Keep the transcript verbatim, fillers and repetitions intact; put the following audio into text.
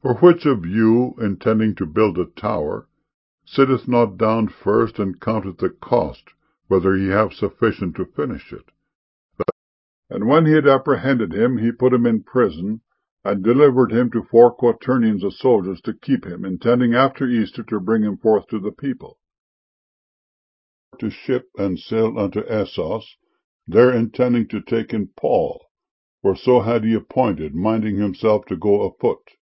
For which of you, intending to build a tower, sitteth not down first, and counteth the cost, whether he have sufficient to finish it? And when he had apprehended him, he put him in prison, and delivered him to four quaternions of soldiers to keep him, intending after Easter to bring him forth to the people. To ship and sailed unto Assos, there intending to take in Paul, for so had he appointed, minding himself to go afoot.